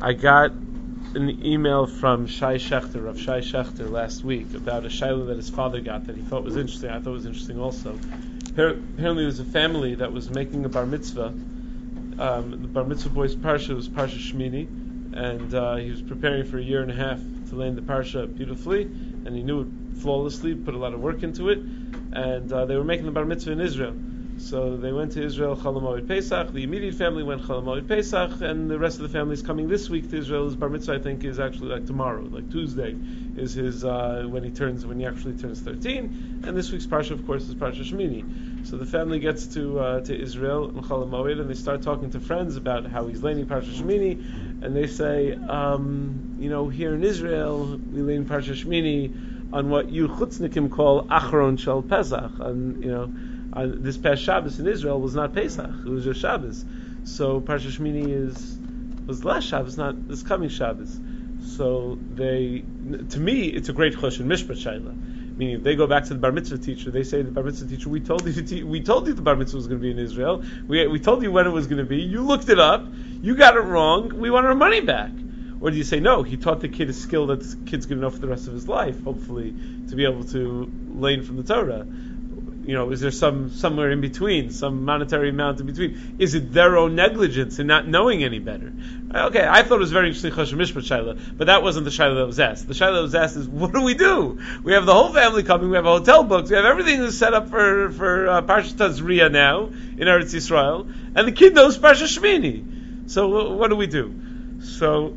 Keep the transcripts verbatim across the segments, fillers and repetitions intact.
I got an email from Shai Shechter, of Shai Shechter, last week about a shayla that his father got that he thought was interesting. I thought it was interesting also. Apparently there's a family that was making a bar mitzvah. Um, the bar mitzvah boy's parsha was Parsha Shmini, and uh, he was preparing for a year and a half to learn the parsha beautifully, and he knew it flawlessly, put a lot of work into it, and uh, they were making the bar mitzvah in Israel. So they went to Israel Chol Hamoed Pesach. The immediate family went Chol Hamoed Pesach, and the rest of the family is coming this week to Israel. His bar mitzvah, I think, is actually like tomorrow, like Tuesday, is his uh, when he turns when he actually turns thirteen. And this week's parsha, of course, is Parsha Shmini. So the family gets to uh, to Israel and Chol Hamoed, and they start talking to friends about how he's learning Parsha Shmini, and they say, um, you know, here in Israel we learn Parsha Shmini on what you chutznikim call Achron Shel Pesach, and you know. Uh, this past Shabbos in Israel was not Pesach; it was just Shabbos. So Parsha Shmini is was last Shabbos, not this coming Shabbos. So they, to me, it's a great chush in Mishpat Shaila. Meaning, if they go back to the bar mitzvah teacher, they say to the bar mitzvah teacher, "We told you, to te- we told you the bar mitzvah was going to be in Israel. We we told you when it was going to be. You looked it up. You got it wrong. We want our money back." Or do you say, no, he taught the kid a skill that the kid's going to know for the rest of his life, hopefully, to be able to learn from the Torah? You know, is there some somewhere in between, some monetary amount in between? Is it their own negligence in not knowing any better? Okay, I thought it was very interesting, Choshen Mishpat Shaila, but that wasn't the Shaila that was asked. The Shaila that was asked is, what do we do? We have the whole family coming, we have a hotel booked, we have everything set up for, for uh, Parshat Tazria now, in Eretz Yisrael, and the kid knows Parshat Shmini. So w- what do we do? So,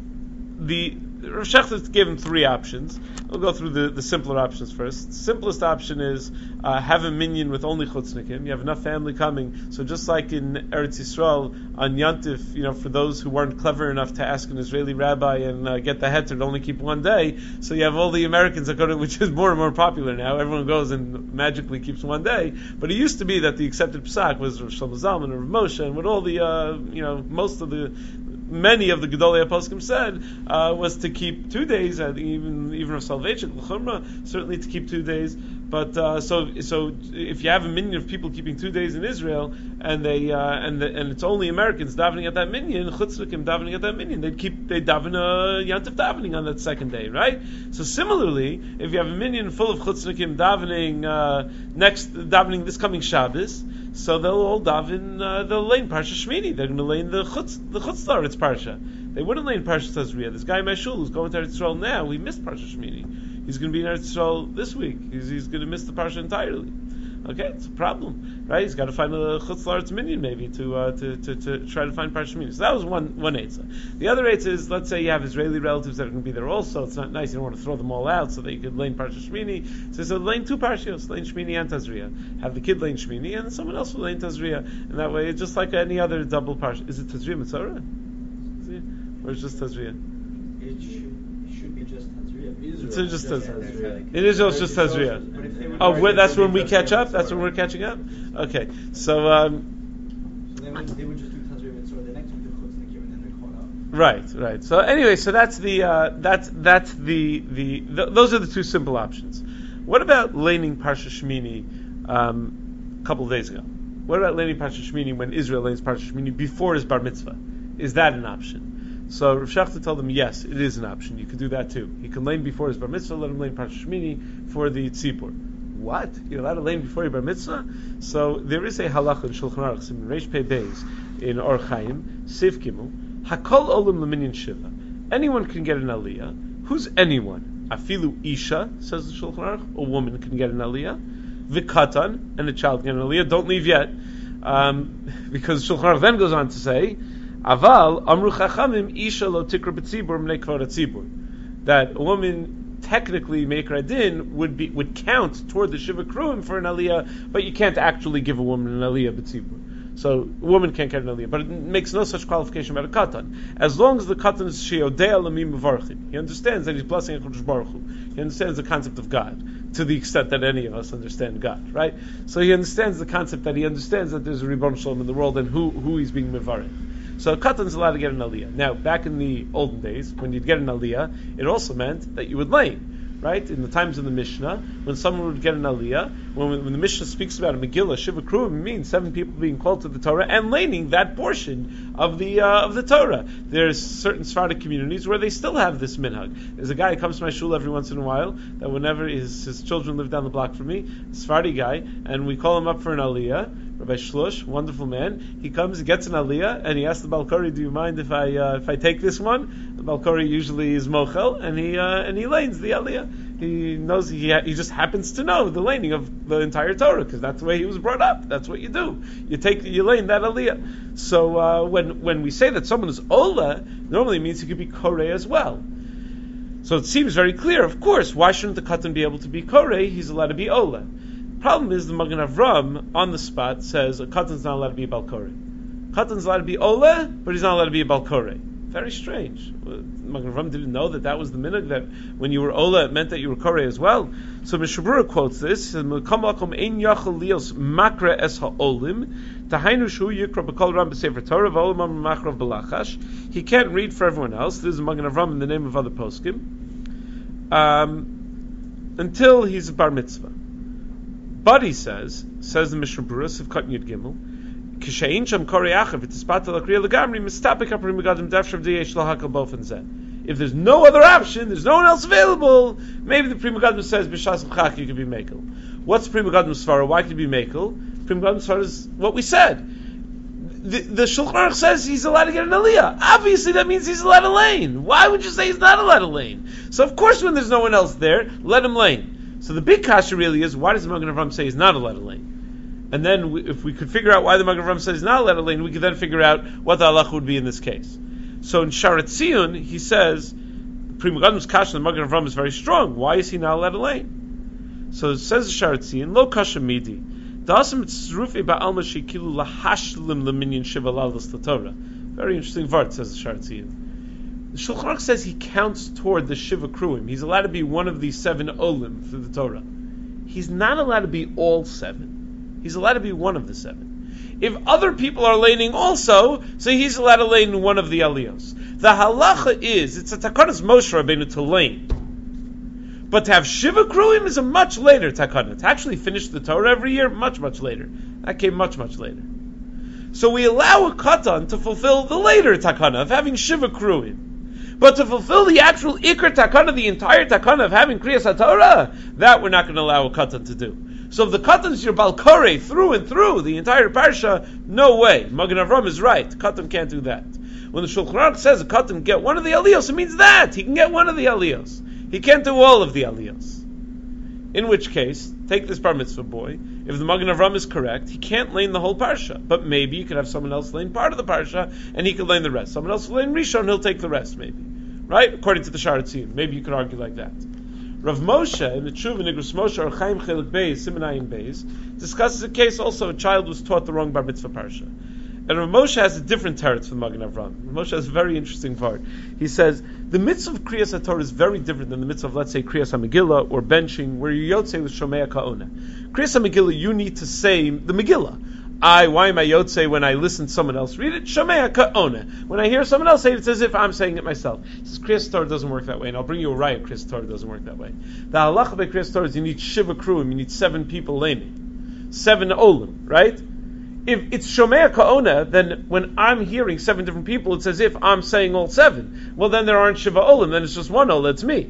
the Rav Shechter gave him three options. We'll go through the, the simpler options first. The simplest option is uh, have a minyan with only chutznikim. You have enough family coming. So just like in Eretz Yisrael on Yantif, you know, for those who weren't clever enough to ask an Israeli rabbi and uh, get the heter to only keep one day, so you have all the Americans that go to, which is more and more popular now. Everyone goes and magically keeps one day. But it used to be that the accepted psak was Rav Shlomo Zalman or Rav Moshe, and with all the, uh, you know, most of the many of the Gedolei Poskim said uh, was to keep two days, uh, even even of salvation, l'chumra, certainly to keep two days. But uh, so so if you have a minyan of people keeping two days in Israel, and they uh, and the, and it's only Americans davening at that minyan, chutznikim davening at that minyan, they keep they daven a yantif davening on that second day, right? So similarly, if you have a minyan full of chutznikim davening uh, next davening this coming Shabbos, so they'll all daven, uh, they'll lane Parsha Shmini. They're going to lane the chutz, the chutzlar. It's Parsha. They wouldn't lane Parsha Tazria. This guy Meshul who's going to Eretz Yisrael now, he missed Parsha Shmini. He's going to be in Eretz Yisrael this week. He's, he's going to miss the Parsha entirely. Okay, it's a problem, right? He's got to find a chutzlar minyan maybe to, uh, to to to try to find Parsha Shmini. So that was one one eitzah. The other eitzah is, let's say you have Israeli relatives that are going to be there also. It's not nice. You don't want to throw them all out so that you could lane Parsha Shmini. So, so lane two parshios, lane Shmini and Tazria. Have the kid lane Shmini and someone else will lane Tazria. And that way, it's just like any other double parsha. Is it Tazria Mitzorah? Or is it just Tazria? It should, it should be just Tazria. It's just Tazria. In Israel, it's just Tazria. Oh, where, that's when we catch up? That's when we're catching up? Okay. So, um... So they would, they would just do Tazria Mitzorah. The next week, the Chutznikim, and then they're caught up. Right, right. So anyway, so that's the, uh, that's, that's the, the, the, those are the two simple options. What about laning Parsha Shmini, um, a couple of days ago? What about laning Parsha Shmini when Israel lanes Parsha Shmini before his bar mitzvah? Is that an option? So Rav Shechter told him, yes, it is an option. You can do that too. He can lane before his bar mitzvah, let him lane Parsha Shmini for the tzibur. What? You're allowed to lane before your bar mitzvah? So there is a halacha in Shulchan Aruch, in Reish Pei Beis, in Or Chaim, Sif Gimel, Hakol Olam L'Minyan Shiva. Anyone can get an aliyah. Who's anyone? Afilu Isha, says the Shulchan Aruch, a woman can get an aliyah. V'katan, and a child can get an aliyah. Don't leave yet. Um, because Shulchan Aruch then goes on to say, Aval Amru Chachamim Isha lo tikra b'tzibur mnei kvar tzibur, that a woman technically Meikra Din would be would count toward the Shiva Kruim for an aliyah, but you can't actually give a woman an aliyah b'tzibur. So a woman can't get an aliyah, but it makes no such qualification about a katan. As long as the katan is sheodei lamim mevarchim, he understands that he's blessing HaKadosh Baruch Hu. He understands the concept of God to the extent that any of us understand God, right? So he understands the concept that he understands that there's a Ribbon Shalom in the world and who who he's being mevarich. So a katan is allowed to get an aliyah. Now, back in the olden days, when you'd get an aliyah, it also meant that you would lane, right? In the times of the Mishnah, when someone would get an aliyah, when, when the Mishnah speaks about a Megillah, Shiva Kruvim means seven people being called to the Torah and laning that portion of the uh, of the Torah. There's certain Sephardic communities where they still have this minhag. There's a guy who comes to my shul every once in a while that whenever his, his children live down the block from me, a Sephardi guy, and we call him up for an aliyah. Rabbi Shlush, wonderful man. He comes, he gets an aliyah, and he asks the Balkari, "Do you mind if I uh, if I take this one?" The Balkari usually is mochel, and he uh, and he lanes the aliyah. He knows he ha- he just happens to know the laning of the entire Torah because that's the way he was brought up. That's what you do. You take you lane that aliyah. So uh, when when we say that someone is ola, normally it means he could be koreh as well. So it seems very clear. Of course, why shouldn't the katan be able to be koreh? He's allowed to be ola. Problem is the Magen Avram on the spot says a katan's not allowed to be a balkoreh. Katan's allowed to be ola, but he's not allowed to be a balkoreh. Very strange. Magen Avram didn't know that that was the minhag, that when you were ola it meant that you were koreh as well. So Mishabura quotes this: "He says, ein yachol lios makra es ha'olim tahainu shu yikra b'kol ram b'sefer Torah v'olim am machrav b'lachash." He can't read for everyone else. This is Magen Avram in the name of other poskim um, until he's a bar mitzvah. But he says, says the Mishnah Berurah of Katan Yud Gimel, Kishayin Sham Koreachav V'Tispata L'Kriya L'Gamri Mistapik HaPrim Megadim Dafshav D'Yesh L'Hakal Bofen Zeh. If there's no other option, there's no one else available, maybe the Pri Megadim says B'Shas L'Chak you could be Mekel. What's Pri Megadim Svara? Why could you be Mekel? Pri Megadim Svara is what we said. The, the Shulchan Aruch says he's allowed to get an aliyah. Obviously that means he's allowed to lane. Why would you say he's not allowed to lane? So of course when there's no one else there, let him lane. So the big kasha really is, why does the Magen Avram say he's not allowed to lane? And then we, if we could figure out why the Magen Avram says he's not allowed to lane, we could then figure out what the halacha would be in this case. So in Sharat Tziyun, he says, Pri Megadim's kasha, the Magen Avram is very strong. Why is he not allowed to lane? So it says Sharat Tziyun, Lo kasha midi. Da'asam tzrufi ba'alma shekilu lahashlim leminyan shiva lalas l'Torah. Very interesting vart, says Sharat Tziyun. The Shulchan Aruch says he counts toward the Shiva Kruim. He's allowed to be one of the seven olim through the Torah. He's not allowed to be all seven. He's allowed to be one of the seven. If other people are laning also, so he's allowed to lane one of the aliyos. The halacha is, it's a takanas Moshe Rabbeinu to lane. But to have Shiva Kruim is a much later takana. To actually finish the Torah every year, much, much later. That came much, much later. So we allow a katan to fulfill the later takana of having Shiva Kruim. But to fulfill the actual ikar takana, the entire takana of having kriyas haTorah, that we're not going to allow a katan to do. So if the katan is your balkoreh through and through, the entire parsha, no way. Magen Avram is right. Katan can't do that. When the Shulchan Aruch says a katan can get one of the aliyos, it means that. He can get one of the aliyos. He can't do all of the aliyos. In which case, take this bar mitzvah boy, if the Magen Avram is correct, he can't lane the whole parsha. But maybe you could have someone else lane part of the parsha, and he could lane the rest. Someone else will lane Rishon, he'll take the rest, maybe. Right? According to the Sharat Tziyun. Maybe you could argue like that. Rav Moshe, in the Tshuva Nigros Moshe, or Chaim Chelik Beis, Simenayin Beis, discusses a case also, a child was taught the wrong bar mitzvah parsha. And Rav Moshe has a different teretz from Magen Avram. Rav Moshe has a very interesting part. He says, the mitzvah of Kriyas HaTorah is very different than the mitzvah of, let's say, Kriyas HaMegillah, or benching, where you yotze with Shomea Ka'ona. Kriyas HaMegillah, you need to say the Megillah. I, why am I yotze when I listen to someone else read it? Shomea Ka'ona. When I hear someone else say it, it's as if I'm saying it myself. He says, Kriyas HaTorah doesn't work that way, and I'll bring you a riot. Kriyas HaTorah doesn't work that way. The halacha by Kriyas HaTorah is you need Shiva Kruim, you need seven people laning. Seven olim, right? If it's Shomea Ka'ona, then when I'm hearing seven different people, it's as if I'm saying all seven. Well, then there aren't Shiva Olim, then it's just one Olim, it's me.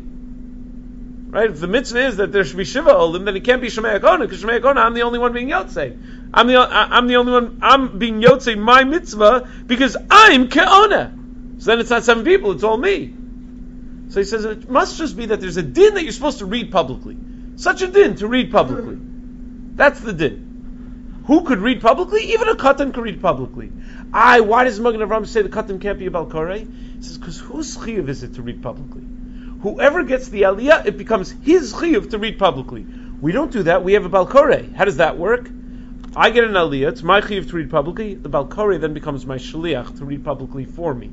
Right? If the mitzvah is that there should be Shiva Olim, then it can't be Shomea Ka'ona, because Shomea Ka'ona, I'm the only one being Yotzei. I'm the, I'm the only one, I'm being Yotzei my mitzvah, because I'm Ka'ona. So then it's not seven people, it's all me. So he says, it must just be that there's a din that you're supposed to read publicly. Such a din to read publicly. That's the din. Who could read publicly? Even a katan could read publicly. I, why does Magen Avram say the katan can't be a balkoreh? He says, because whose chiyuv is it to read publicly? Whoever gets the aliyah, it becomes his chiyuv to read publicly. We don't do that, we have a balkoreh. How does that work? I get an aliyah, it's my chiyuv to read publicly, the balkoreh then becomes my shliach to read publicly for me.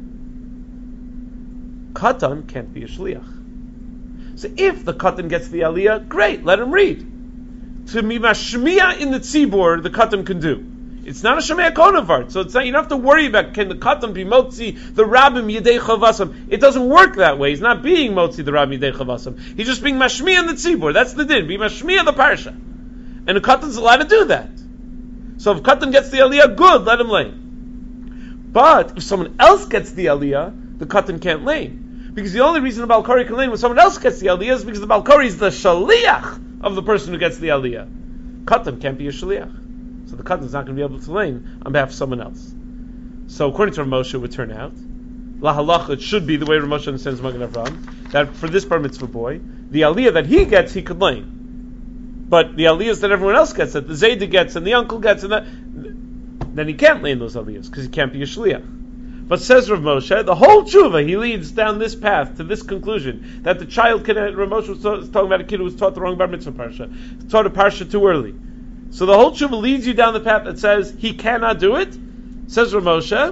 Katan can't be a shliach. So if the katan gets the aliyah, great, let him read. To be mashmiya in the tzibur, the katan can do. It's not a Shomei Konavart, so it's not, you don't have to worry about can the Katan be Motzi the Rabbim Yidei Chavasam. It doesn't work that way. He's not being Motzi the Rabbim Yidei Chavasam. He's just being Mashmiya in the Tzibur. That's the din. Be Mashmiya the Parsha. And the Katan's allowed to do that. So if Katan gets the Aliyah, good, let him lay. But if someone else gets the Aliyah, the Katan can't lay. Because the only reason the Balkari can lay when someone else gets the Aliyah is because the Balkari is the Shaliach of the person who gets the Aliyah. Katan can't be a Shaliach. So the Katan is not going to be able to lay on behalf of someone else. So according to Rav Moshe, it would turn out, La Halacha, it should be the way Rav Moshe understands Magen Avraham, that for this bar mitzvah boy, the Aliyah that he gets, he could lay. But the Aliyahs that everyone else gets, that the Zayda gets and the uncle gets, and that, then he can't lay in those Aliyahs, because he can't be a Shliach. But says Rav Moshe, the whole tshuva, he leads down this path to this conclusion, that the child can, Rav Moshe was talking about a kid who was taught the wrong bar mitzvah parsha, taught a parsha too early. So the whole tshuva leads you down the path that says he cannot do it. Says Rav Moshe,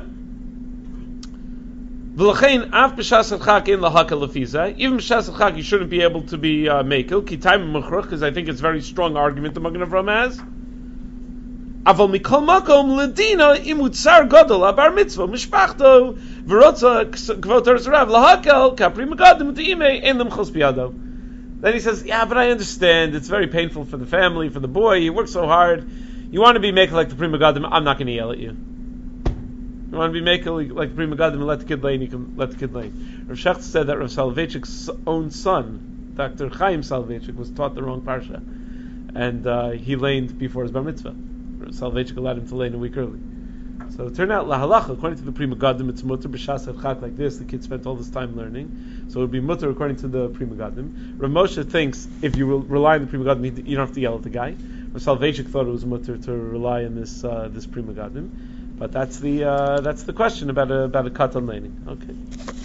V'lachein af b'shas adchak in lahaka lefiza. Even b'shas adchak, you shouldn't be able to be uh, mekel. Ki time mechruch, because I think it's a very strong argument the Magen Avraham has. Aval mikol makom ledina imutzar gadol abar mitzvah mishpachto v'rotza kvot eretz rav lahakel kapri megadim t'imei ein lemchos biyado. Then he says, yeah, but I understand. It's very painful for the family, for the boy. He works so hard. You want to be making like the Pri Megadim, I'm not going to yell at you. You want to be making like the Pri Megadim and let the kid lay, and you can let the kid lay. Rav Shechter said that Rav Soloveitchik's own son, Doctor Chaim Soloveitchik, was taught the wrong parsha. And uh, he laned before his bar mitzvah. Rav Soloveitchik allowed him to lane a week early. So it turned out, la halacha, according to the Pri Megadim, it's mutter b'shas adchak like this. The kid spent all this time learning. So it would be mutter according to the Pri Megadim. Rav Moshe thinks if you rely on the Pri Megadim, you don't have to yell at the guy. Rav Soloveitchik thought it was mutter to rely on this uh, this Pri Megadim. But that's the uh, that's the question about a, about a katan laning. Okay.